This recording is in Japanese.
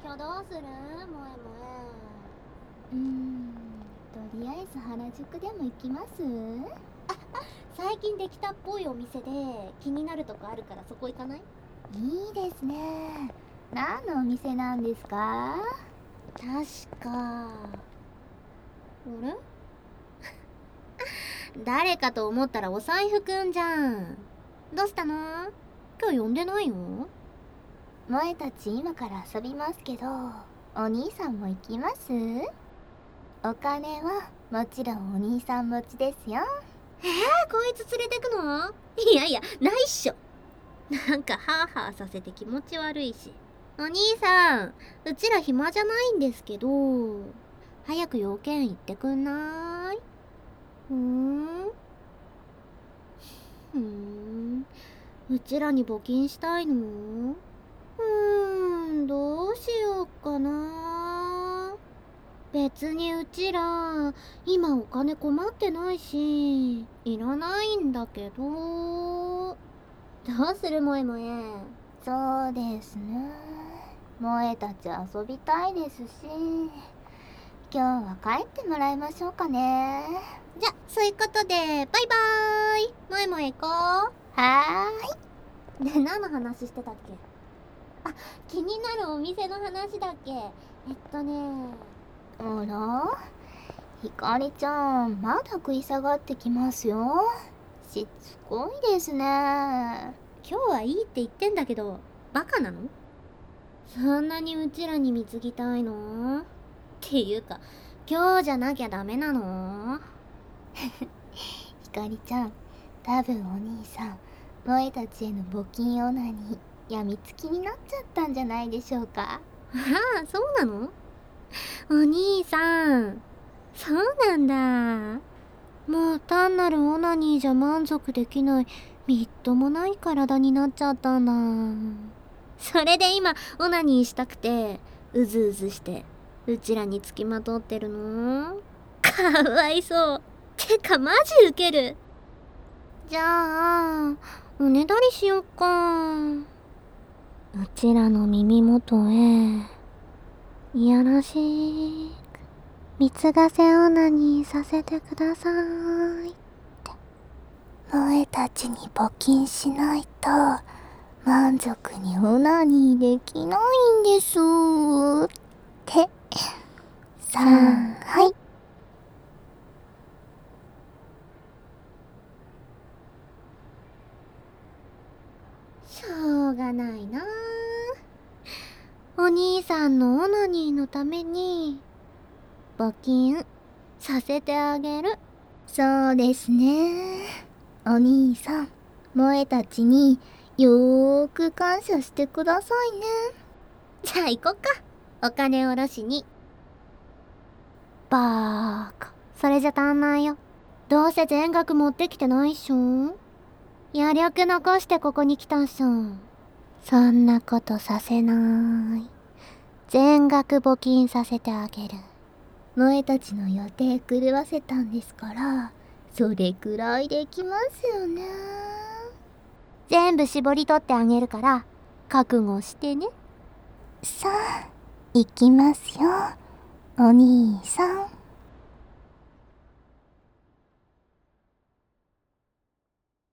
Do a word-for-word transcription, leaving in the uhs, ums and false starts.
今日どうする？萌え萌え。うーん、とりあえず原宿でも行きます？ 最近できたっぽいお店で気になるとこあるからそこ行かない？ いいですね。何のお店なんですか？ 確かあれ誰かと思ったらお財布くんじゃん。どうしたの？今日呼んでないよ。 萌えたち今から遊びますけど、お兄さんも行きます？お金はもちろんお兄さん持ちですよ。 えー、こいつ連れてくの？いやいや、ないっしょ。なんかハーハーさせて気持ち悪いし。お兄さん、うちら暇じゃないんですけど、早く要件言ってくんなーい？ふーんふーんうちらに募金したいの？うーんどうしようかな。別にうちら今お金困ってないしいらないんだけど。どうする萌え萌え？ そうですね。萌えたち遊びたいですし、今日は帰ってもらいましょうかね。 じゃ、そういうことでバイバーイ。萌え萌え行こう。 はーい。 で、何の話してたっけ？あ、気になるお店の話だっけ？えっとねあら、ひかりちゃんまだ食い下がってきますよ。しつこいですね。 今日はいいって言ってんだけど、バカなの？そんなにうちらに貢ぎたいの？っていうか、今日じゃなきゃダメなの？ ひかりちゃん、多分お兄さん、萌えたちへの募金オナにやみつきになっちゃったんじゃないでしょうか。 ああ、そうなの？お兄さん、そうなんだ。もう単なるオナニーじゃ満足できないみっともない体になっちゃったんだ。それで今オナニーしたくてうずうずしてうちらにつきまとってるの？かわいそう。てかマジウケる。じゃあおねだりしよっか。うちらの耳元へいやらしく蜜がせオナニーさせてください。 萌えたちに募金しないと満足にオナニーできないんですってさんはい。 しょうがないな。お兄さんのオナニーのために募金させてあげる。 そうですね。お兄さん、萌えたちによーく感謝してくださいね。 じゃあ行こっか、お金おろしに。バーカ、それじゃ足んないよ。どうせ全額持ってきてないっしょ。や力残してここに来たっしょ。そんなことさせない。全額募金させてあげる。 萌えたちの予定狂わせたんですから、それくらいできますよね。 全部絞り取ってあげるから覚悟してね。 さあ、行きますよ、お兄さん。